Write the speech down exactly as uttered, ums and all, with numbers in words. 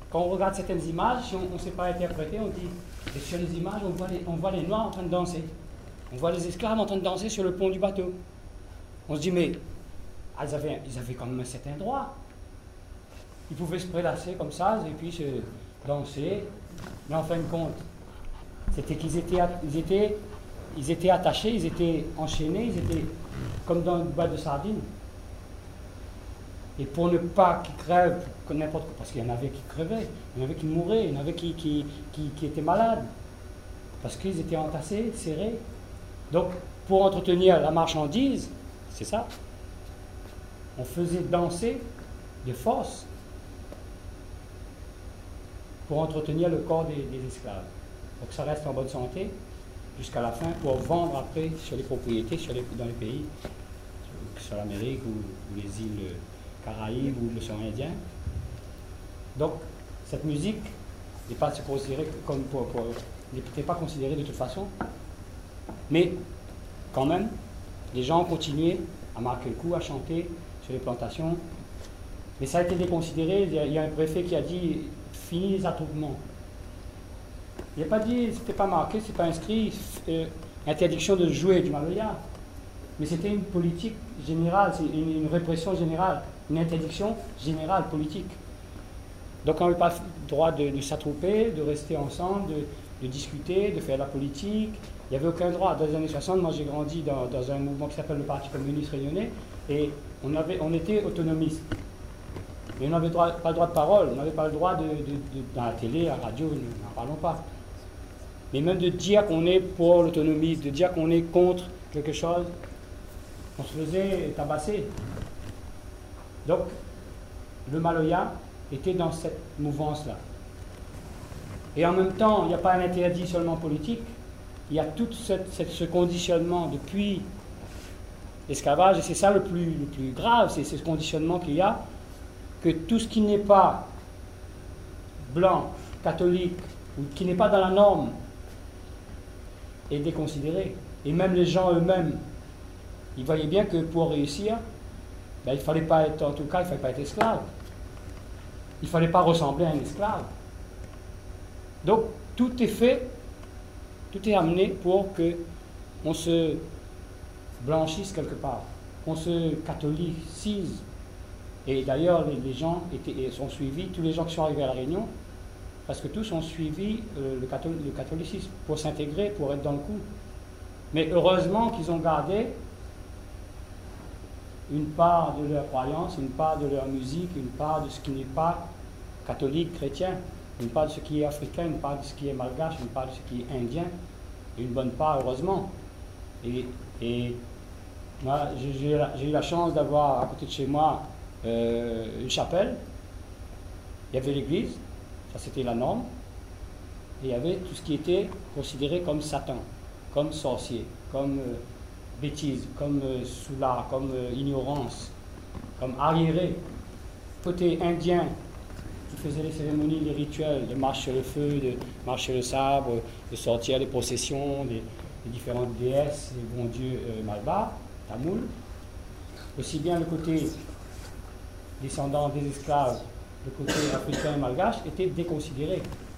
quand on regarde certaines images, si on ne sait pas interpréter, on dit, et sur les images, on voit les, on voit les Noirs en train de danser. On voit les esclaves en train de danser sur le pont du bateau. On se dit, mais ah, ils, avaient, ils avaient quand même un certain droit. Ils pouvaient se prélasser comme ça, et puis se danser. Mais en fin de compte, c'était qu'ils étaient, ils étaient, ils étaient attachés, ils étaient enchaînés, ils étaient comme dans une boîte de sardines. Et pour ne pas qu'ils crèvent, n'importe quoi, parce qu'il y en avait qui crevaient, il y en avait qui mouraient, il y en avait qui, qui, qui, qui étaient malades, parce qu'ils étaient entassés, serrés. Donc, pour entretenir la marchandise, c'est ça, on faisait danser de force pour entretenir le corps des, des esclaves. Donc ça reste en bonne santé jusqu'à la fin pour vendre après sur les propriétés, sur les, dans les pays, sur, sur l'Amérique ou, ou les îles Caraïbes ou l'océan Indien. Donc cette musique n'est pas considérée comme pour, pour n'était pas considérée de toute façon, mais quand même, les gens ont continué à marquer le coup, à chanter sur les plantations, mais ça a été déconsidéré. Il y a un préfet qui a dit fini les attroupements. Il n'a pas dit, c'était pas marqué, c'est pas inscrit, euh, interdiction de jouer du maloya. Mais c'était une politique générale, c'est une, une répression générale, une interdiction générale politique. Donc on n'avait pas le droit de, de s'attrouper, de rester ensemble, de, de discuter, de faire la politique. Il n'y avait aucun droit. Dans les années soixante, moi j'ai grandi dans, dans un mouvement qui s'appelle le Parti communiste réunionnais, et on, avait, on était autonomistes. Mais on n'avait pas le droit de parole, on n'avait pas le droit de, de, de, dans la télé, à la radio, n'en parlons pas. Mais même de dire qu'on est pour l'autonomie, de dire qu'on est contre quelque chose, on se faisait tabasser. Donc, le maloya était dans cette mouvance-là. Et en même temps, il n'y a pas un interdit seulement politique, il y a tout cette, cette, ce conditionnement depuis l'esclavage, et c'est ça le plus, le plus grave, c'est ce conditionnement qu'il y a, que tout ce qui n'est pas blanc, catholique, ou qui n'est pas dans la norme, est déconsidéré. Et même les gens eux-mêmes, ils voyaient bien que pour réussir, ben, il ne fallait pas être, en tout cas, il ne fallait pas être esclave. Il ne fallait pas ressembler à un esclave. Donc, tout est fait, tout est amené pour qu'on se blanchisse quelque part, qu'on se catholicise. Et d'ailleurs, les, les gens étaient, sont suivis, tous les gens qui sont arrivés à La Réunion, parce que tous ont suivi euh, le, cathol le catholicisme pour s'intégrer, pour être dans le coup. Mais heureusement qu'ils ont gardé une part de leur croyance, une part de leur musique, une part de ce qui n'est pas catholique, chrétien, une part de ce qui est africain, une part de ce qui est malgache, une part de ce qui est indien, et une bonne part, heureusement. Et, et moi, j'ai eu la chance d'avoir à côté de chez moi euh, une chapelle. Il y avait l'église, ça c'était la norme, et il y avait tout ce qui était considéré comme Satan, comme sorcier, comme euh, bêtise, comme euh, soulard, comme euh, ignorance, comme arriéré. Côté indien, qui faisait les cérémonies, les rituels, de marche sur le feu, de marche sur le sabre, de sortir des processions, des, des différentes déesses, des bons dieux euh, malbars, tamouls. Aussi bien le côté descendant des esclaves, le côté africain et malgache était déconsidéré.